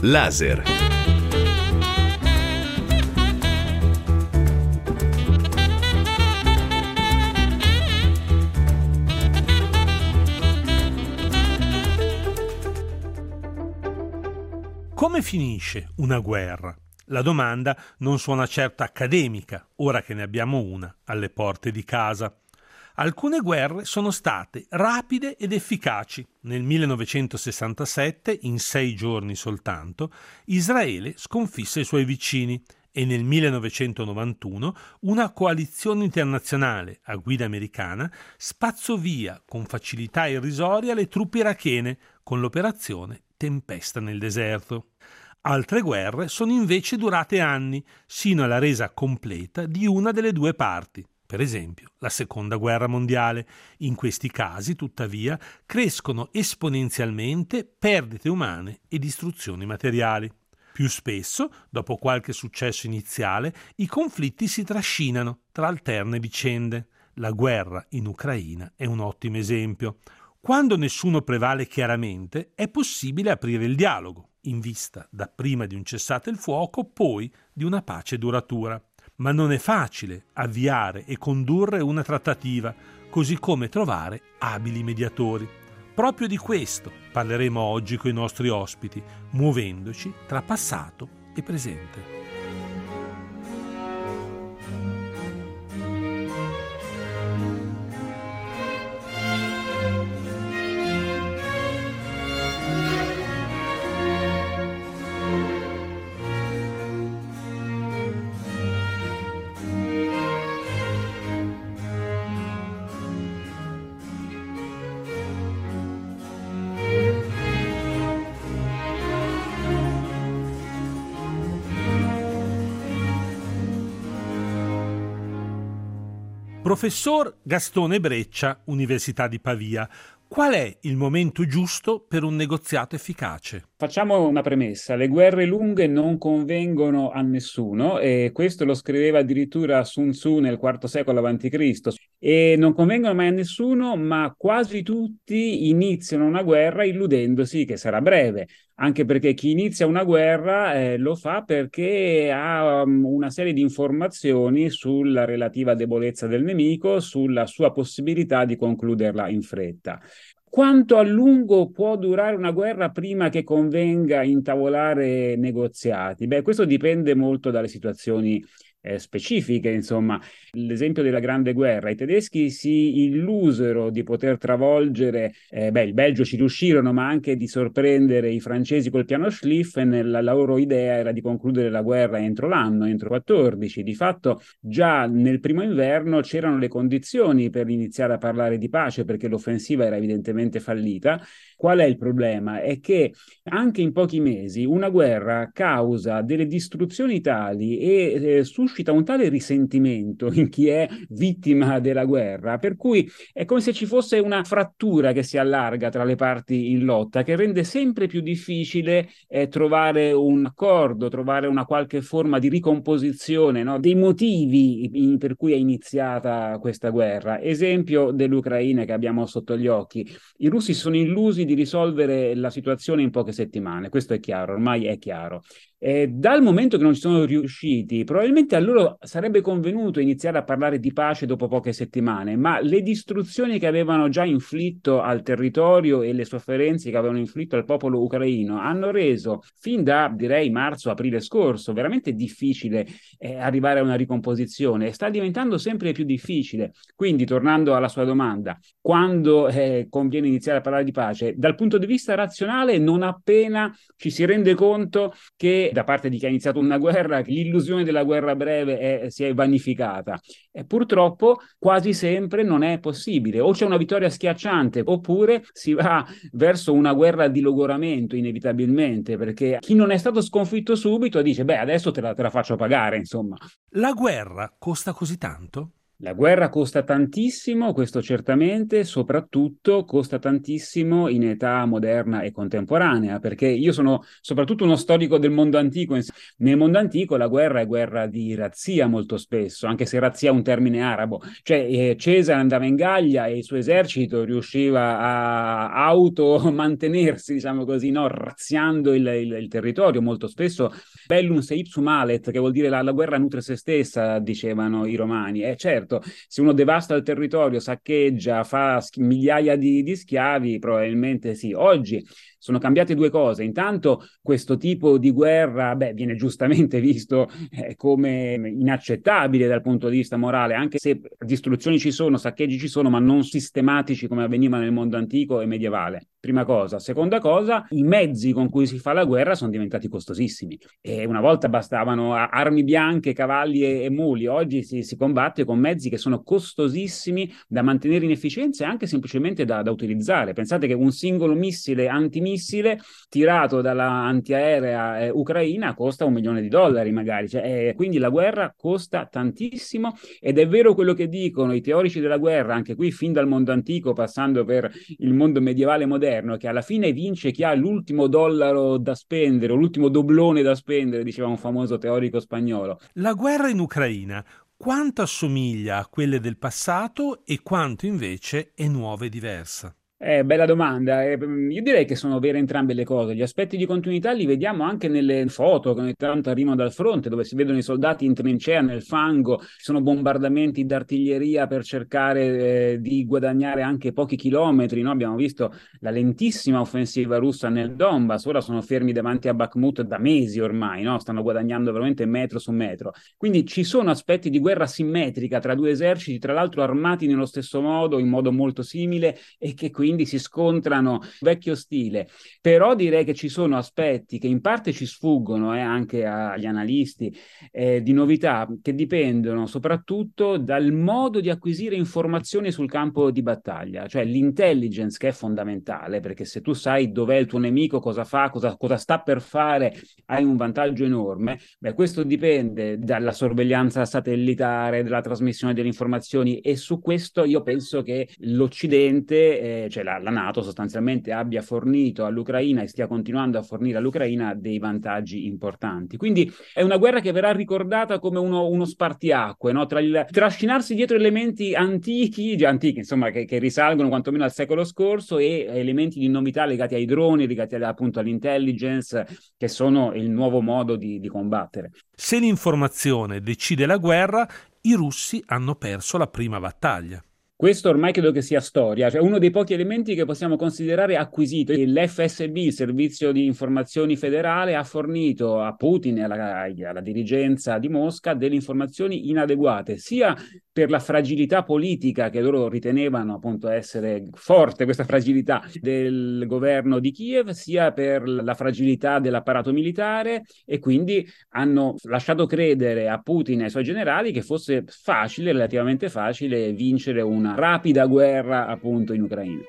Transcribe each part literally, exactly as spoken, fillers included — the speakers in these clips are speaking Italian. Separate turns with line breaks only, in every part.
Laser.
Come finisce una guerra? La domanda non suona certo accademica, ora che ne abbiamo una alle porte di casa. Alcune guerre sono state rapide ed efficaci. Nel millenovecentosessantasette, in sei giorni soltanto, Israele sconfisse i suoi vicini e nel millenovecentonovantuno una coalizione internazionale a guida americana spazzò via con facilità irrisoria le truppe irachene con l'operazione Tempesta nel deserto. Altre guerre sono invece durate anni, sino alla resa completa di una delle due parti. Per esempio, la Seconda Guerra Mondiale. In questi casi, tuttavia, crescono esponenzialmente perdite umane e distruzioni materiali. Più spesso, dopo qualche successo iniziale, i conflitti si trascinano tra alterne vicende. La guerra in Ucraina è un ottimo esempio. Quando nessuno prevale chiaramente, è possibile aprire il dialogo, in vista dapprima di un cessate il fuoco, poi di una pace duratura. Ma non è facile avviare e condurre una trattativa, così come trovare abili mediatori. Proprio di questo parleremo oggi con i nostri ospiti, muovendoci tra passato e presente. Professor Gastone Breccia, Università di Pavia. Qual è il momento giusto per un negoziato efficace?
Facciamo una premessa: le guerre lunghe non convengono a nessuno, e questo lo scriveva addirittura Sun Tzu nel quarto secolo avanti Cristo. E non convengono mai a nessuno, ma quasi tutti iniziano una guerra illudendosi che sarà breve, anche perché chi inizia una guerra eh, lo fa perché ha um, una serie di informazioni sulla relativa debolezza del nemico, sulla sua possibilità di concluderla in fretta. Quanto a lungo può durare una guerra prima che convenga intavolare negoziati? Beh, questo dipende molto dalle situazioni eh, specifiche, insomma. L'esempio della Grande Guerra: i tedeschi si illusero di poter travolgere, eh, beh, il Belgio ci riuscirono, ma anche di sorprendere i francesi col piano Schlieffen. La, la loro idea era di concludere la guerra entro l'anno, entro quattordici. Di fatto, già nel primo inverno c'erano le condizioni per iniziare a parlare di pace, perché l'offensiva era evidentemente fallita. Qual è il problema? È che anche in pochi mesi una guerra causa delle distruzioni tali e eh, suscita un tale risentimento in chi è vittima della guerra, per cui è come se ci fosse una frattura che si allarga tra le parti in lotta, che rende sempre più difficile eh, trovare un accordo, trovare una qualche forma di ricomposizione, no, dei motivi in, per cui è iniziata questa guerra. Esempio dell'Ucraina che abbiamo sotto gli occhi: i russi sono illusi di risolvere la situazione in poche settimane, questo è chiaro, ormai è chiaro. Eh, dal momento che non ci sono riusciti, probabilmente a loro sarebbe convenuto iniziare a parlare di pace dopo poche settimane, ma le distruzioni che avevano già inflitto al territorio e le sofferenze che avevano inflitto al popolo ucraino hanno reso, fin da, direi, marzo-aprile scorso, veramente difficile eh, arrivare a una ricomposizione, e sta diventando sempre più difficile. Quindi, tornando alla sua domanda, quando eh, conviene iniziare a parlare di pace? Dal punto di vista razionale, non appena ci si rende conto che da parte di chi ha iniziato una guerra l'illusione della guerra breve è, si è vanificata. E purtroppo quasi sempre non è possibile: o c'è una vittoria schiacciante, oppure si va verso una guerra di logoramento inevitabilmente, perché chi non è stato sconfitto subito dice: beh, adesso te la, te la faccio pagare, insomma.
La guerra costa così tanto?
La guerra costa tantissimo, questo certamente, soprattutto costa tantissimo in età moderna e contemporanea, perché io sono soprattutto uno storico del mondo antico. Nel mondo antico la guerra è guerra di razzia molto spesso, anche se razzia è un termine arabo, cioè eh, Cesare andava in Gallia e il suo esercito riusciva a automantenersi, diciamo così, no? Razziando il, il, il territorio molto spesso. Bellum se ipsum malet, che vuol dire la, la guerra nutre se stessa, dicevano i romani. E certo, se uno devasta il territorio, saccheggia, fa sch- migliaia di, di schiavi, probabilmente sì. Oggi sono cambiate due cose. Intanto questo tipo di guerra, beh, viene giustamente visto eh, come inaccettabile dal punto di vista morale, anche se distruzioni ci sono, saccheggi ci sono, ma non sistematici come avveniva nel mondo antico e medievale. Prima cosa. Seconda cosa, i mezzi con cui si fa la guerra sono diventati costosissimi. E una volta bastavano armi bianche, cavalli e, e muli. Oggi si, si combatte con mezzi che sono costosissimi da mantenere in efficienza e anche semplicemente da, da utilizzare. Pensate che un singolo missile antimissile tirato dalla antiaerea eh, ucraina costa un milione di dollari magari. Cioè, eh, quindi la guerra costa tantissimo, ed è vero quello che dicono i teorici della guerra, anche qui fin dal mondo antico passando per il mondo medievale moderno, che alla fine vince chi ha l'ultimo dollaro da spendere o l'ultimo doblone da spendere, diceva un famoso teorico spagnolo.
La guerra in Ucraina quanto assomiglia a quelle del passato e quanto invece è nuova e diversa?
Eh, bella domanda. Eh, io direi che sono vere entrambe le cose. Gli aspetti di continuità li vediamo anche nelle foto che ogni tanto arrivano dal fronte, dove si vedono i soldati in trincea nel fango, ci sono bombardamenti d'artiglieria per cercare eh, di guadagnare anche pochi chilometri, no? Abbiamo visto la lentissima offensiva russa nel Donbass, ora sono fermi davanti a Bakhmut da mesi ormai, no? Stanno guadagnando veramente metro su metro. Quindi ci sono aspetti di guerra simmetrica tra due eserciti, tra l'altro armati nello stesso modo, in modo molto simile, e che quindi quindi si scontrano vecchio stile. Però direi che ci sono aspetti che in parte ci sfuggono eh, anche agli analisti eh, di novità, che dipendono soprattutto dal modo di acquisire informazioni sul campo di battaglia, cioè l'intelligence, che è fondamentale, perché se tu sai dov'è il tuo nemico, cosa fa, cosa, cosa sta per fare, hai un vantaggio enorme. Beh, questo dipende dalla sorveglianza satellitare, dalla trasmissione delle informazioni, e su questo io penso che l'Occidente, eh, cioè la, la NATO sostanzialmente, abbia fornito all'Ucraina e stia continuando a fornire all'Ucraina dei vantaggi importanti. Quindi è una guerra che verrà ricordata come uno, uno spartiacque, no? Tra il trascinarsi dietro elementi antichi, già antichi, insomma, che, che risalgono quantomeno al secolo scorso, e elementi di novità legati ai droni, legati appunto all'intelligence, che sono il nuovo modo di, di combattere.
Se l'informazione decide la guerra, i russi hanno perso la prima battaglia.
Questo ormai credo che sia storia, cioè uno dei pochi elementi che possiamo considerare acquisito. L'F S B, il Servizio di Informazioni Federale, ha fornito a Putin e alla, alla dirigenza di Mosca delle informazioni inadeguate, sia per la fragilità politica che loro ritenevano appunto essere forte, questa fragilità del governo di Kiev, sia per la fragilità dell'apparato militare, e quindi hanno lasciato credere a Putin e ai suoi generali che fosse facile, relativamente facile, vincere una rapida guerra appunto in Ucraina.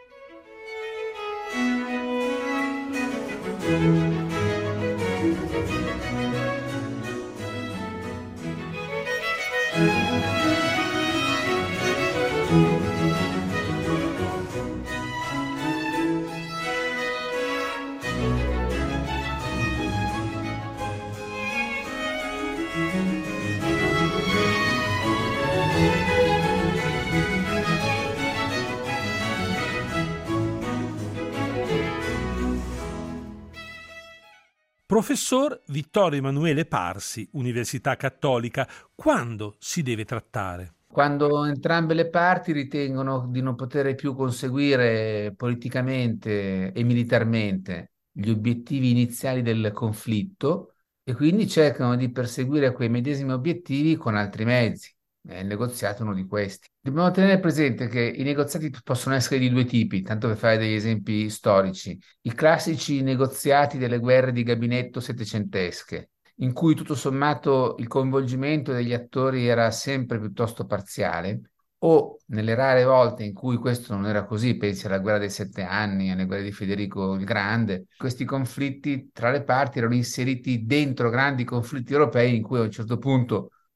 Professor Vittorio Emanuele Parsi, Università Cattolica, quando si deve trattare?
Quando entrambe le parti ritengono di non poter più conseguire politicamente e militarmente gli obiettivi iniziali del conflitto, e quindi cercano di perseguire quei medesimi obiettivi con altri mezzi. Eh, Il negoziato è uno di questi. Dobbiamo tenere presente che i negoziati possono essere di due tipi, tanto per fare degli esempi storici. I classici negoziati delle guerre di gabinetto settecentesche, in cui tutto sommato il coinvolgimento degli attori era sempre piuttosto parziale, o nelle rare volte in cui questo non era così, pensi alla guerra dei sette anni, alle guerre di Federico il Grande, questi conflitti tra le parti erano inseriti dentro grandi conflitti europei in cui a un certo punto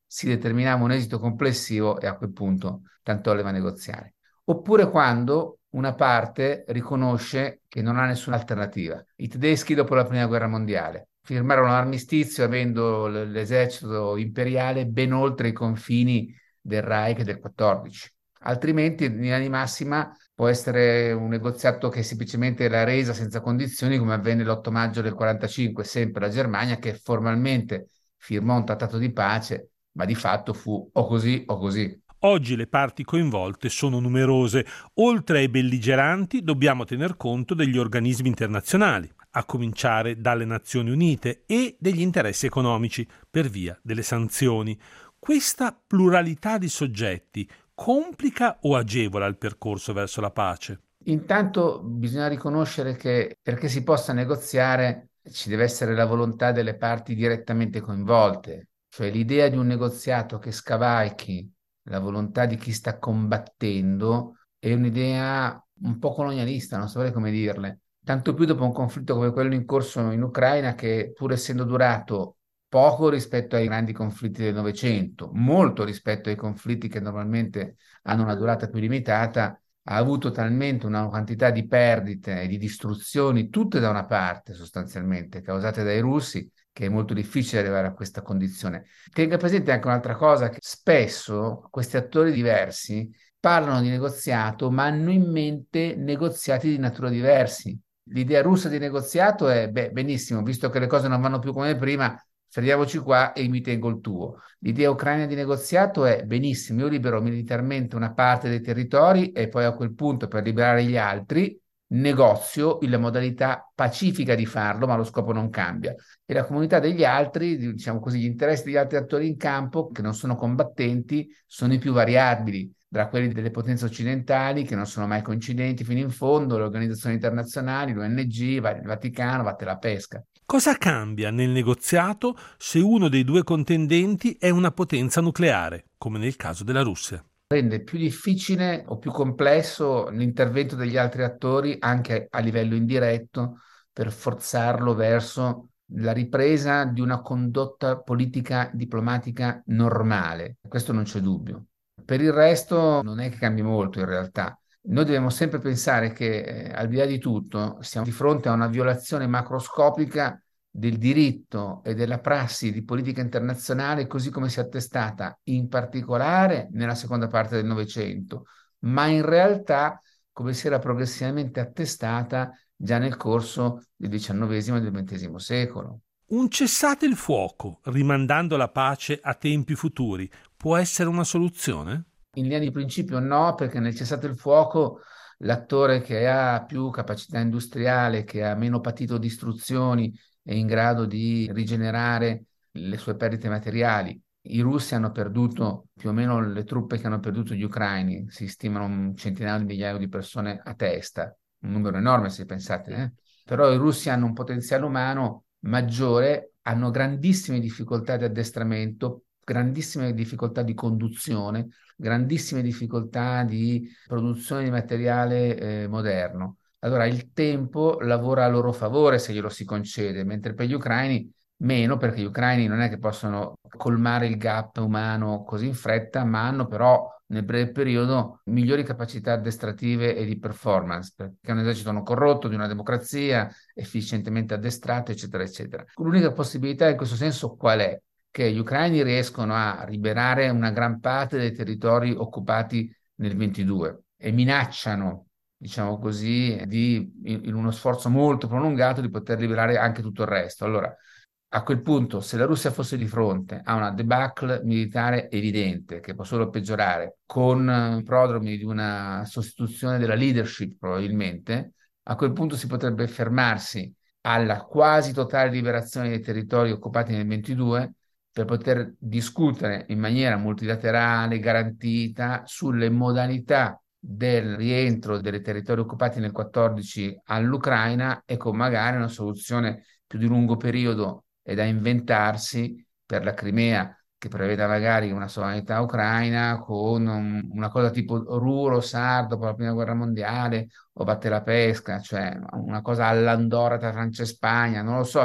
si determinava un esito complessivo e a quel punto tanto leva negoziare. Oppure quando una parte riconosce che non ha nessuna alternativa. I tedeschi dopo la prima guerra mondiale firmarono l'armistizio avendo l- l'esercito imperiale ben oltre i confini del Reich del quattordici. Altrimenti, in linea di massima, può essere un negoziato che è semplicemente la resa senza condizioni, come avvenne l'otto maggio del quarantacinque, sempre la Germania, che formalmente firmò un trattato di pace, ma di fatto fu o così o così.
Oggi le parti coinvolte sono numerose. Oltre ai belligeranti dobbiamo tener conto degli organismi internazionali, a cominciare dalle Nazioni Unite e degli interessi economici per via delle sanzioni. Questa pluralità di soggetti complica o agevola il percorso verso la pace?
Intanto bisogna riconoscere che perché si possa negoziare ci deve essere la volontà delle parti direttamente coinvolte, cioè l'idea di un negoziato che scavalchi la volontà di chi sta combattendo è un'idea un po' colonialista, non saprei come dirle. Tanto più dopo un conflitto come quello in corso in Ucraina, che pur essendo durato poco rispetto ai grandi conflitti del Novecento, molto rispetto ai conflitti che normalmente hanno una durata più limitata, ha avuto talmente una quantità di perdite e di distruzioni, tutte da una parte sostanzialmente, causate dai russi, che è molto difficile arrivare a questa condizione. Tenga presente anche un'altra cosa, che spesso questi attori diversi parlano di negoziato, ma hanno in mente negoziati di natura diversi. L'idea russa di negoziato è, beh, benissimo, visto che le cose non vanno più come prima, fermiamoci qua e mi tengo il tuo. L'idea ucraina di negoziato è benissimo, io libero militarmente una parte dei territori e poi a quel punto per liberare gli altri negozio in la modalità pacifica di farlo, ma lo scopo non cambia. E la comunità degli altri, diciamo così, gli interessi degli altri attori in campo che non sono combattenti sono i più variabili, tra quelli delle potenze occidentali che non sono mai coincidenti fino in fondo, le organizzazioni internazionali, l'O N G, il Vaticano, vatte la pesca.
Cosa cambia nel negoziato se uno dei due contendenti è una potenza nucleare, come nel caso della Russia?
Rende più difficile o più complesso l'intervento degli altri attori anche a livello indiretto per forzarlo verso la ripresa di una condotta politica diplomatica normale. Questo non c'è dubbio. Per il resto non è che cambi molto in realtà. Noi dobbiamo sempre pensare che, eh, al di là di tutto, siamo di fronte a una violazione macroscopica del diritto e della prassi di politica internazionale così come si è attestata in particolare nella seconda parte del Novecento, ma in realtà come si era progressivamente attestata già nel corso del diciannovesimo e del ventesimo secolo.
Un cessate il fuoco, rimandando la pace a tempi futuri, può essere una soluzione?
In linea di principio no, perché nel cessate il fuoco l'attore che ha più capacità industriale, che ha meno patito distruzioni, è in grado di rigenerare le sue perdite materiali. I russi hanno perduto più o meno le truppe che hanno perduto gli ucraini, si stimano un centinaio di migliaia di persone a testa, un numero enorme se pensate, eh? Però i russi hanno un potenziale umano maggiore, hanno grandissime difficoltà di addestramento, grandissime difficoltà di conduzione, grandissime difficoltà di produzione di materiale eh, moderno. Allora il tempo lavora a loro favore se glielo si concede, mentre per gli ucraini meno, perché gli ucraini non è che possono colmare il gap umano così in fretta, ma hanno però nel breve periodo migliori capacità addestrative e di performance, perché è un esercito non corrotto, di una democrazia, efficientemente addestrato, eccetera, eccetera. L'unica possibilità in questo senso qual è? Che gli ucraini riescono a liberare una gran parte dei territori occupati nel ventidue e minacciano, diciamo così, di, in, in uno sforzo molto prolungato di poter liberare anche tutto il resto. Allora, a quel punto, se la Russia fosse di fronte a una debacle militare evidente, che può solo peggiorare, con eh, prodromi di una sostituzione della leadership probabilmente, a quel punto si potrebbe fermarsi alla quasi totale liberazione dei territori occupati nel ventidue per poter discutere in maniera multilaterale, garantita, sulle modalità del rientro dei territori occupati nel quattordici all'Ucraina e con magari una soluzione più di lungo periodo e da inventarsi per la Crimea, che preveda magari una sovranità ucraina con un, una cosa tipo Ruro, Sardo, dopo la prima guerra mondiale, o batte la pesca, cioè una cosa all'Andorra tra Francia e Spagna, non lo so, cioè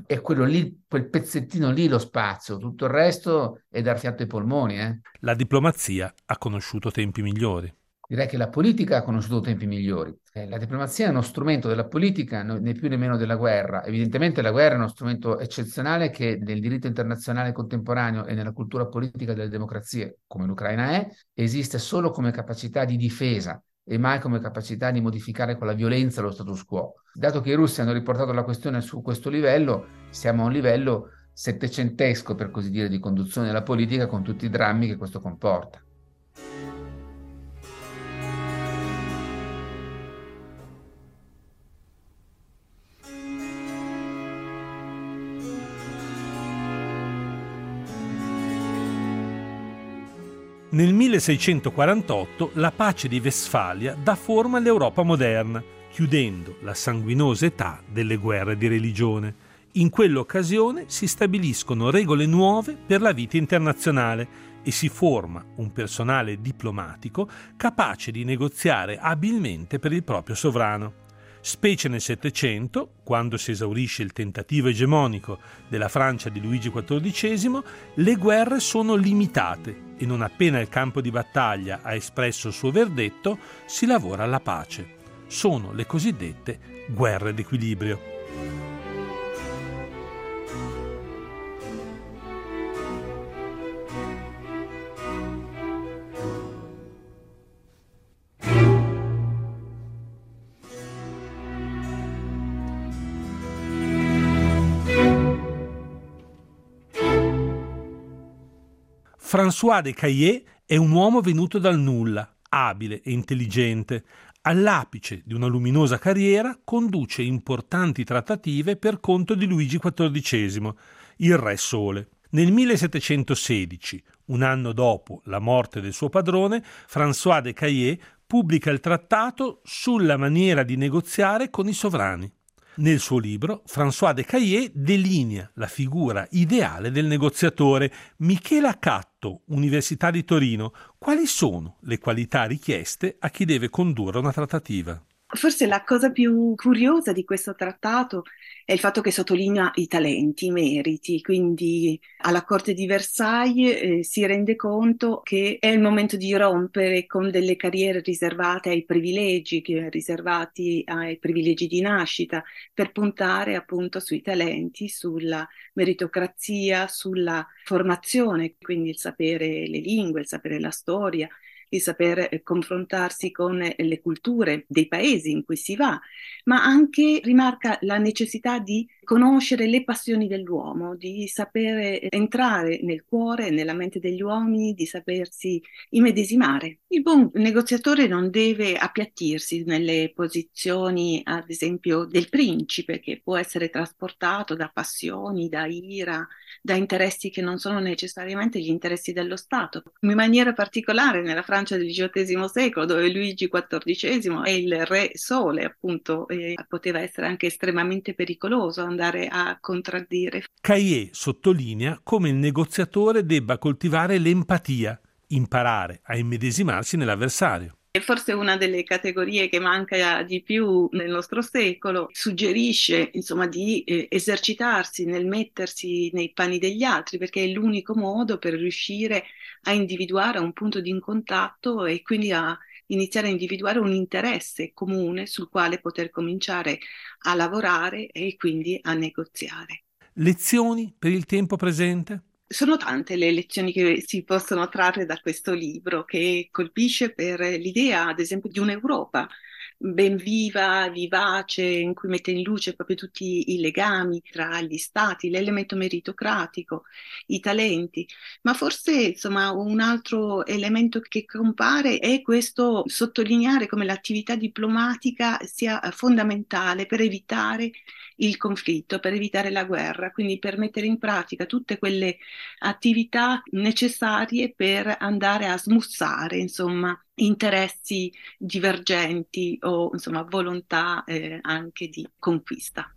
è quello lì, quel pezzettino lì lo spazio, tutto il resto è dar fiato ai polmoni, eh.
La diplomazia ha conosciuto tempi migliori.
Direi che la politica ha conosciuto tempi migliori. Eh, la diplomazia è uno strumento della politica, no- né più né meno della guerra. Evidentemente la guerra è uno strumento eccezionale che nel diritto internazionale contemporaneo e nella cultura politica delle democrazie, come l'Ucraina è, esiste solo come capacità di difesa e mai come capacità di modificare con la violenza lo status quo. Dato che i russi hanno riportato la questione su questo livello, siamo a un livello settecentesco, per così dire, di conduzione della politica con tutti i drammi che questo comporta.
Nel milleseicentoquarantotto la pace di Westfalia dà forma all'Europa moderna, chiudendo la sanguinosa età delle guerre di religione. In quell'occasione si stabiliscono regole nuove per la vita internazionale e si forma un personale diplomatico capace di negoziare abilmente per il proprio sovrano. Specie nel Settecento, quando si esaurisce il tentativo egemonico della Francia di Luigi quattordicesimo, le guerre sono limitate e non appena il campo di battaglia ha espresso il suo verdetto, si lavora alla pace. Sono le cosiddette guerre d'equilibrio. François de Caillié è un uomo venuto dal nulla, abile e intelligente. All'apice di una luminosa carriera conduce importanti trattative per conto di Luigi quattordicesimo, il Re Sole. Nel millesettecentosedici, un anno dopo la morte del suo padrone, François de Caillié pubblica il trattato sulla maniera di negoziare con i sovrani. Nel suo libro, François de Caillié delinea la figura ideale del negoziatore. Michela Catto, Università di Torino, quali sono le qualità richieste a chi deve condurre una trattativa?
Forse la cosa più curiosa di questo trattato è il fatto che sottolinea i talenti, i meriti, quindi alla Corte di Versailles eh, si rende conto che è il momento di rompere con delle carriere riservate ai privilegi, che- riservati ai privilegi di nascita, per puntare appunto sui talenti, sulla meritocrazia, sulla formazione, quindi il sapere le lingue, il sapere la storia, di saper eh, confrontarsi con eh, le culture dei paesi in cui si va, ma anche rimarca la necessità di conoscere le passioni dell'uomo, di sapere eh, entrare nel cuore e nella mente degli uomini, di sapersi immedesimare. Il buon negoziatore non deve appiattirsi nelle posizioni, ad esempio, del principe, che può essere trasportato da passioni, da ira, da interessi che non sono necessariamente gli interessi dello Stato. In maniera particolare nella Francia del diciottesimo secolo, dove Luigi quattordicesimo è il re sole, appunto, e poteva essere anche estremamente pericoloso andare a contraddire.
Caillié sottolinea come il negoziatore debba coltivare l'empatia, imparare a immedesimarsi nell'avversario.
E forse una delle categorie che manca di più nel nostro secolo, suggerisce insomma di eh, esercitarsi nel mettersi nei panni degli altri, perché è l'unico modo per riuscire a individuare un punto di contatto e quindi a iniziare a individuare un interesse comune sul quale poter cominciare a lavorare e quindi a negoziare.
Lezioni per il tempo presente?
Sono tante le lezioni che si possono trarre da questo libro, che colpisce per l'idea, ad esempio, di un'Europa ben viva, vivace, in cui mette in luce proprio tutti i legami tra gli stati, l'elemento meritocratico, i talenti. Ma forse, insomma, un altro elemento che compare è questo sottolineare come l'attività diplomatica sia fondamentale per evitare il conflitto, per evitare la guerra, quindi per mettere in pratica tutte quelle attività necessarie per andare a smussare, insomma, interessi divergenti o, insomma, volontà eh, anche di conquista.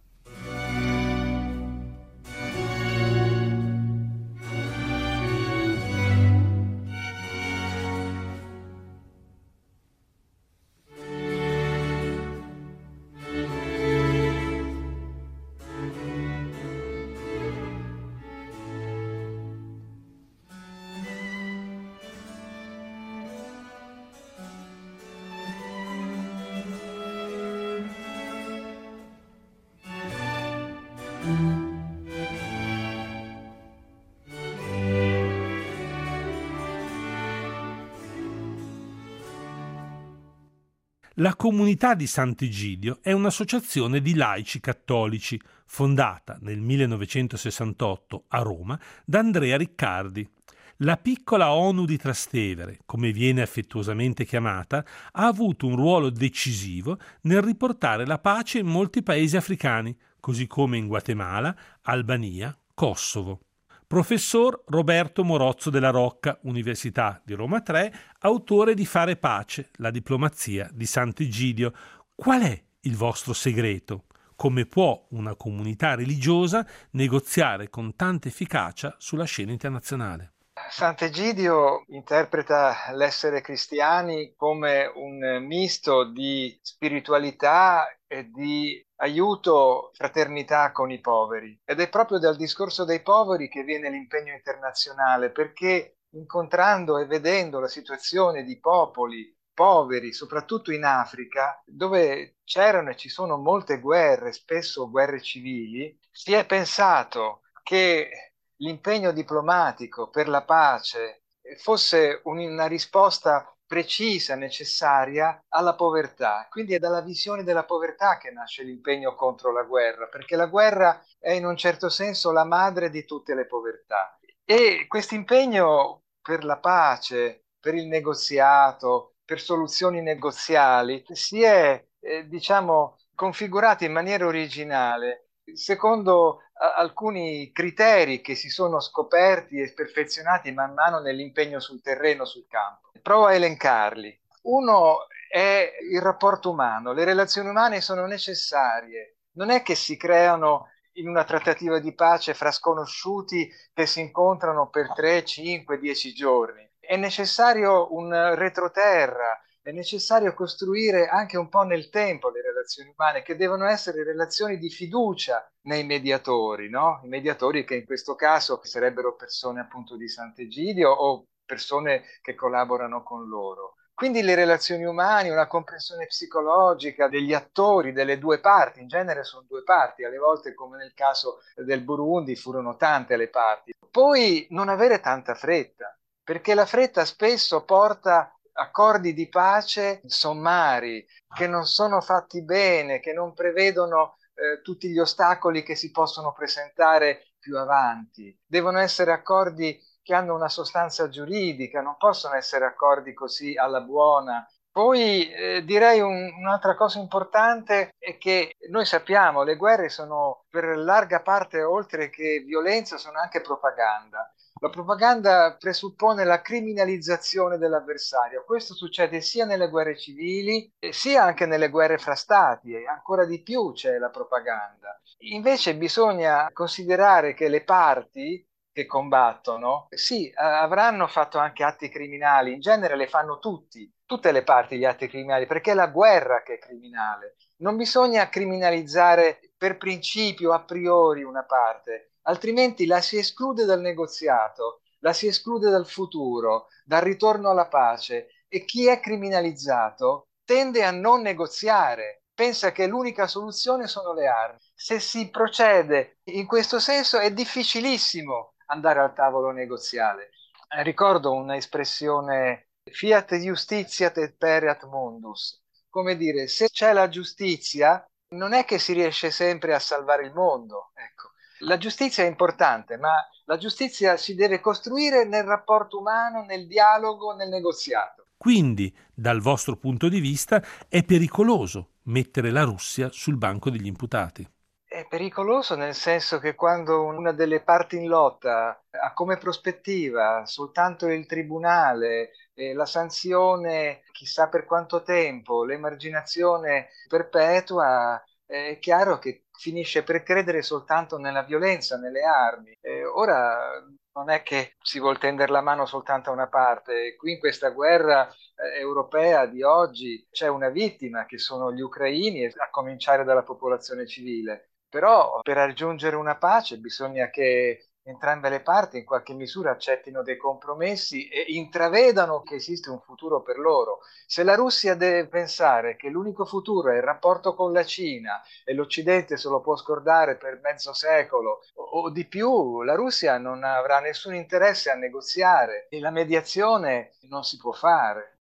La Comunità di Sant'Egidio è un'associazione di laici cattolici fondata nel millenovecentosessantotto a Roma da Andrea Riccardi. La piccola ONU di Trastevere, come viene affettuosamente chiamata, ha avuto un ruolo decisivo nel riportare la pace in molti paesi africani, così come in Guatemala, Albania, Kosovo. Professor Roberto Morozzo della Rocca, Università di Roma tre, autore di Fare pace, la diplomazia di Sant'Egidio. Qual è il vostro segreto? Come può una comunità religiosa negoziare con tanta efficacia sulla scena internazionale?
Sant'Egidio interpreta l'essere cristiani come un misto di spiritualità e di aiuto, fraternità con i poveri. Ed è proprio dal discorso dei poveri che viene l'impegno internazionale, perché incontrando e vedendo la situazione di popoli poveri, soprattutto in Africa, dove c'erano e ci sono molte guerre, spesso guerre civili, si è pensato che l'impegno diplomatico per la pace fosse una risposta precisa, necessaria alla povertà. Quindi è dalla visione della povertà che nasce l'impegno contro la guerra, perché la guerra è in un certo senso la madre di tutte le povertà. E questo impegno per la pace, per il negoziato, per soluzioni negoziali, si è, eh, diciamo, configurato in maniera originale secondo a, alcuni criteri che si sono scoperti e perfezionati man mano nell'impegno sul terreno, sul campo. Provo a elencarli. Uno è il rapporto umano. Le relazioni umane sono necessarie. Non è che si creano in una trattativa di pace fra sconosciuti che si incontrano per tre, cinque, dieci giorni. È necessario un retroterra, è necessario costruire anche un po' nel tempo le relazioni umane, che devono essere relazioni di fiducia nei mediatori, no? I mediatori che in questo caso sarebbero persone appunto di Sant'Egidio o persone che collaborano con loro. Quindi le relazioni umane, una comprensione psicologica degli attori, delle due parti, in genere sono due parti, alle volte come nel caso del Burundi furono tante le parti. Poi non avere tanta fretta, perché la fretta spesso porta accordi di pace sommari, che non sono fatti bene, che non prevedono eh, tutti gli ostacoli che si possono presentare più avanti. Devono essere accordi che hanno una sostanza giuridica, non possono essere accordi così alla buona. Poi eh, direi un, un'altra cosa importante è che noi sappiamo le guerre sono per larga parte, oltre che violenza, sono anche propaganda. La propaganda presuppone la criminalizzazione dell'avversario. Questo succede sia nelle guerre civili, sia anche nelle guerre fra stati, e ancora di più c'è la propaganda. Invece bisogna considerare che le parti che combattono, sì, avranno fatto anche atti criminali, in genere le fanno tutti, tutte le parti gli atti criminali, perché è la guerra che è criminale. Non bisogna criminalizzare per principio a priori una parte, altrimenti la si esclude dal negoziato, la si esclude dal futuro, dal ritorno alla pace, e chi è criminalizzato tende a non negoziare, pensa che l'unica soluzione sono le armi. Se si procede in questo senso è difficilissimo andare al tavolo negoziale. Eh, ricordo un'espressione fiat justitiat et pereat mundus, come dire, se c'è la giustizia non è che si riesce sempre a salvare il mondo, ecco. La giustizia è importante, ma la giustizia si deve costruire nel rapporto umano, nel dialogo, nel negoziato.
Quindi, dal vostro punto di vista, è pericoloso mettere la Russia sul banco degli imputati.
È pericoloso nel senso che quando una delle parti in lotta ha come prospettiva soltanto il tribunale, eh, la sanzione chissà per quanto tempo, l'emarginazione perpetua, è chiaro che finisce per credere soltanto nella violenza, nelle armi. Eh, ora non è che si vuol tendere la mano soltanto a una parte. Qui in questa guerra eh, europea di oggi c'è una vittima, che sono gli ucraini, a cominciare dalla popolazione civile. Però per raggiungere una pace bisogna che entrambe le parti in qualche misura accettino dei compromessi e intravedano che esiste un futuro per loro. Se la Russia deve pensare che l'unico futuro è il rapporto con la Cina e l'Occidente se lo può scordare per mezzo secolo o, o di più, la Russia non avrà nessun interesse a negoziare e la mediazione non si può fare.